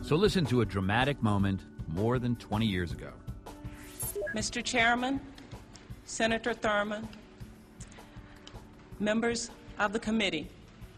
So listen to a dramatic moment more than 20 years ago. Mr. Chairman, Senator Thurmond, members of the committee,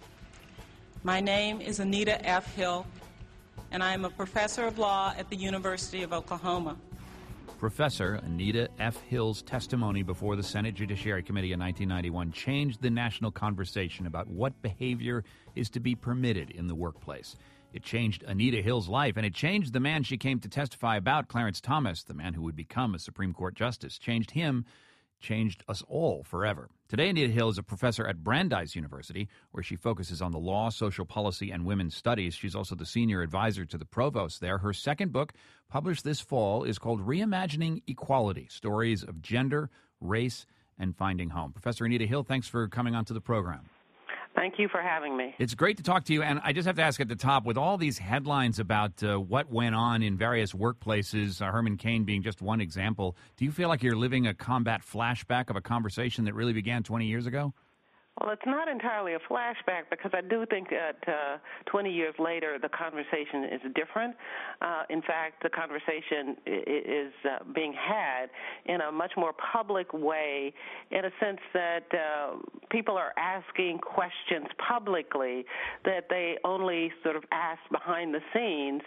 my name is Anita F. Hill, and I am a professor of law at the University of Oklahoma. Professor Anita F. Hill's testimony before the Senate Judiciary Committee in 1991 changed the national conversation about what behavior is to be permitted in the workplace. It changed Anita Hill's life, and it changed the man she came to testify about, Clarence Thomas, the man who would become a Supreme Court justice. Changed him, changed us all forever. Today, Anita Hill is a professor at Brandeis University, where she focuses on the law, social policy, and women's studies. She's also the senior advisor to the provost there. Her second book, published this fall, is called Reimagining Equality, Stories of Gender, Race, and Finding Home. Professor Anita Hill, thanks for coming onto the program. Thank you for having me. It's great to talk to you, and I just have to ask at the top, with all these headlines about what went on in various workplaces, Herman Cain being just one example, do you feel like you're living a combat flashback of a conversation that really began 20 years ago? Well, it's not entirely a flashback because I do think that 20 years later the conversation is different. In fact, the conversation is being had in a much more public way, in a sense that people are asking questions publicly that they only sort of asked behind the scenes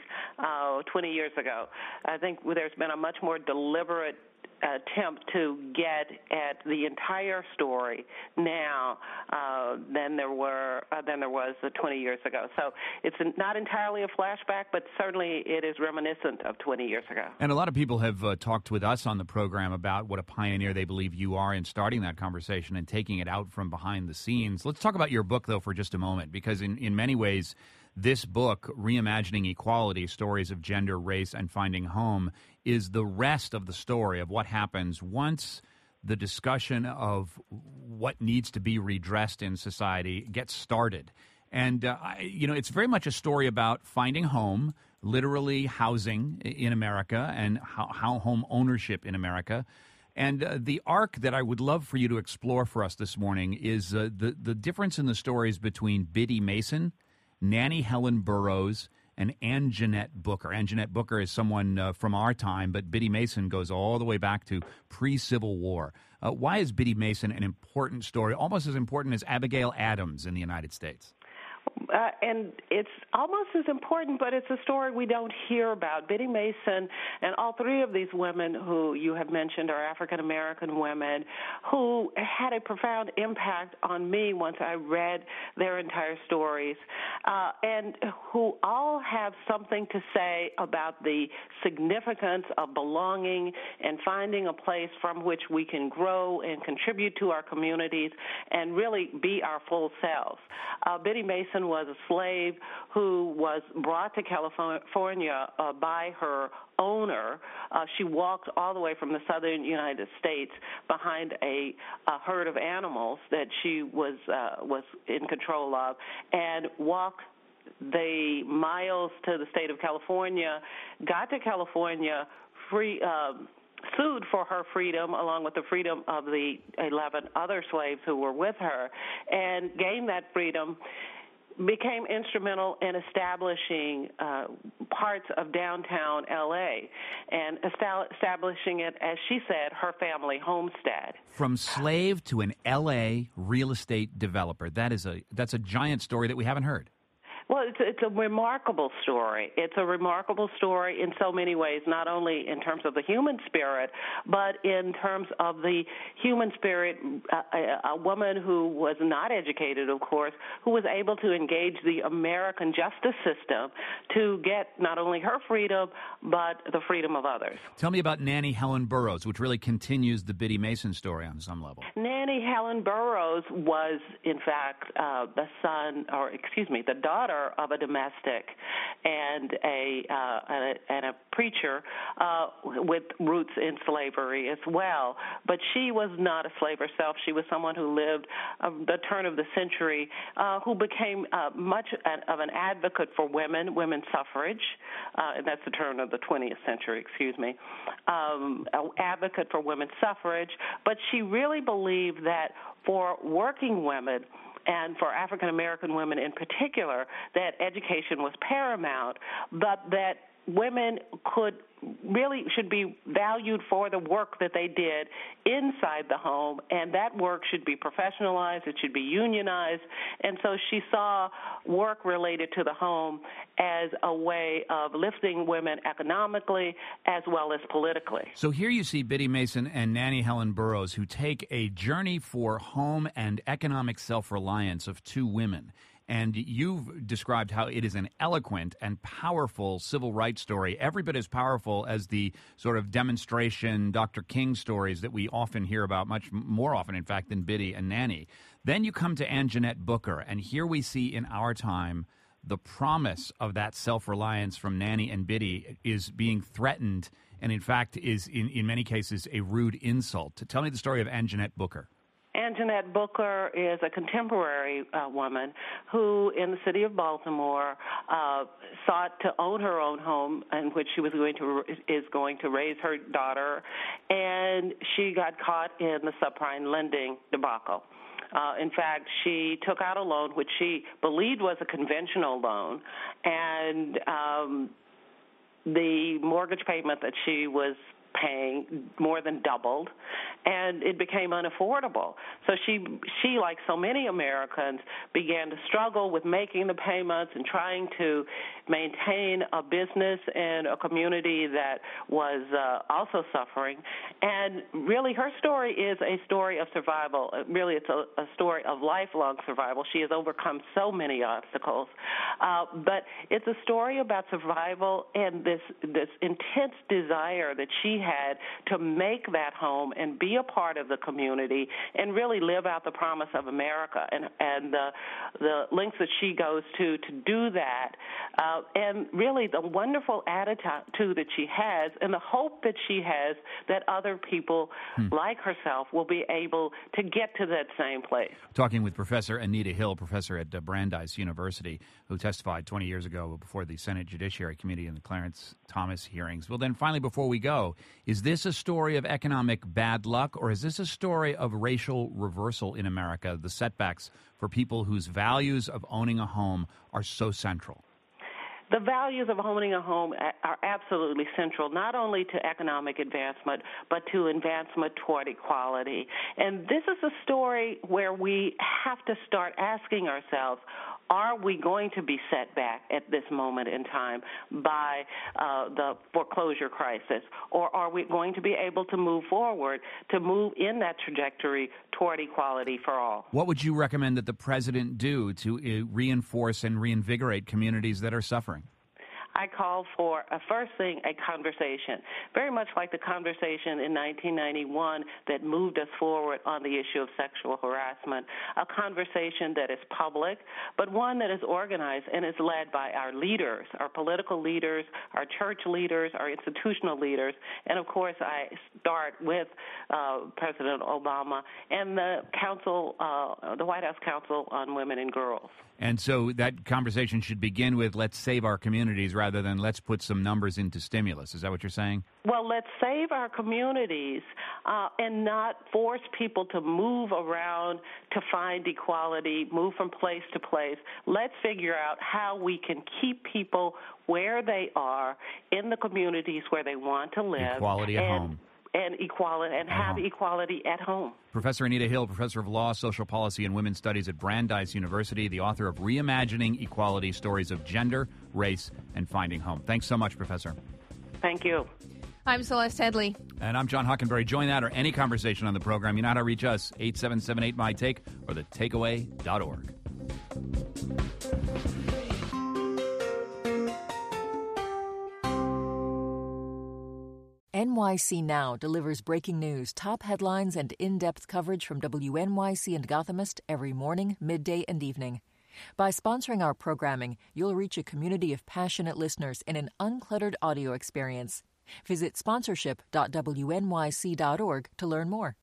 20 years ago. I think there's been a much more deliberate attempt to get at the entire story now than there was 20 years ago. So it's not entirely a flashback, but certainly it is reminiscent of 20 years ago. And a lot of people have talked with us on the program about what a pioneer they believe you are in starting that conversation and taking it out from behind the scenes. Let's talk about your book, though, for just a moment, because in many ways, this book, Reimagining Equality, Stories of Gender, Race, and Finding Home, is the rest of the story of what happens once the discussion of what needs to be redressed in society gets started. And, it's very much a story about finding home, literally housing in America, and how home ownership in America. And the arc that I would love for you to explore for us this morning is the difference in the stories between Biddy Mason, Nannie Helen Burroughs, and Ann Jeanette Booker. Ann Jeanette Booker is someone from our time, but Biddy Mason goes all the way back to pre-Civil War. Why is Biddy Mason an important story, almost as important as Abigail Adams in the United States? And it's almost as important, but it's a story we don't hear about. Biddy Mason and all three of these women who you have mentioned are African-American women who had a profound impact on me once I read their entire stories, and who all have something to say about the significance of belonging and finding a place from which we can grow and contribute to our communities and really be our full selves. Biddy Mason was a slave who was brought to California by her owner. She walked all the way from the southern United States behind a herd of animals that she was in control of, and walked the miles to the state of California, got to California sued for her freedom along with the freedom of the 11 other slaves who were with her, and gained that freedom, became instrumental in establishing parts of downtown L.A. and establishing it, as she said, her family homestead. From slave to an L.A. real estate developer. That's a giant story that we haven't heard. Well, it's a remarkable story. It's a remarkable story in so many ways, not only in terms of the human spirit, but in terms of the human spirit, a woman who was not educated, of course, who was able to engage the American justice system to get not only her freedom, but the freedom of others. Tell me about Nannie Helen Burroughs, which really continues the Biddy Mason story on some level. Nannie Helen Burroughs was, in fact, the daughter of a domestic and a preacher with roots in slavery as well. But she was not a slave herself. She was someone who lived the turn of the century, who became much of an advocate for women's suffrage, and that's the turn of the 20th century, an advocate for women's suffrage. But she really believed that for working women, and for African American women in particular, that education was paramount, but that women should be valued for the work that they did inside the home, and that work should be professionalized, it should be unionized. And so she saw work related to the home as a way of lifting women economically as well as politically. So here you see Biddy Mason and Nannie Helen Burroughs, who take a journey for home and economic self-reliance of two women. And you've described how it is an eloquent and powerful civil rights story, every bit as powerful as the sort of demonstration Dr. King stories that we often hear about, much more often, in fact, than Biddy and Nannie. Then you come to Anjanette Booker, and here we see in our time the promise of that self-reliance from Nannie and Biddy is being threatened and, in fact, is, in many cases, a rude insult. Tell me the story of Anjanette Booker. Anjanette Booker is a contemporary woman who, in the city of Baltimore, sought to own her own home, in which she is going to raise her daughter, and she got caught in the subprime lending debacle. In fact, she took out a loan which she believed was a conventional loan, and the mortgage payment that she was paying more than doubled, and it became unaffordable. So she, like so many Americans, began to struggle with making the payments and trying to maintain a business in a community that was also suffering. And really, her story is a story of survival. Really, it's a story of lifelong survival. She has overcome so many obstacles. But it's a story about survival and this intense desire that she had to make that home and be a part of the community and really live out the promise of America, and the lengths that she goes to do that, and really the wonderful attitude that she has and the hope that she has that other people like herself will be able to get to that same place. Talking with Professor Anita Hill, professor at Brandeis University, who testified 20 years ago before the Senate Judiciary Committee in the Clarence Thomas hearings. Well, then finally, before we go, is this a story of economic bad luck, or is this a story of racial reversal in America, the setbacks for people whose values of owning a home are so central? The values of owning a home are absolutely central, not only to economic advancement, but to advancement toward equality. And this is a story where we have to start asking ourselves, are we going to be set back at this moment in time by the foreclosure crisis, or are we going to be able to move forward, to move in that trajectory toward equality for all? What would you recommend that the president do to reinforce and reinvigorate communities that are suffering? I call for, first thing, a conversation, very much like the conversation in 1991 that moved us forward on the issue of sexual harassment, a conversation that is public, but one that is organized and is led by our leaders, our political leaders, our church leaders, our institutional leaders, and, of course, I start with President Obama and the Council, the White House Council on Women and Girls. And so that conversation should begin with, let's save our communities, rather than let's put some numbers into stimulus. Is that what you're saying? Well, let's save our communities and not force people to move around to find equality, move from place to place. Let's figure out how we can keep people where they are in the communities where they want to live. Equality at home. And equality, and have equality at home. Professor Anita Hill, professor of law, social policy, and women's studies at Brandeis University, the author of Reimagining Equality, Stories of Gender, Race, and Finding Home. Thanks so much, Professor. Thank you. I'm Celeste Headley. And I'm John Hockenberry. Join that or any conversation on the program. You know how to reach us, 877-8MY-TAKE or thetakeaway.org. NYC Now delivers breaking news, top headlines, and in-depth coverage from WNYC and Gothamist every morning, midday, and evening. By sponsoring our programming, you'll reach a community of passionate listeners in an uncluttered audio experience. Visit sponsorship.wnyc.org to learn more.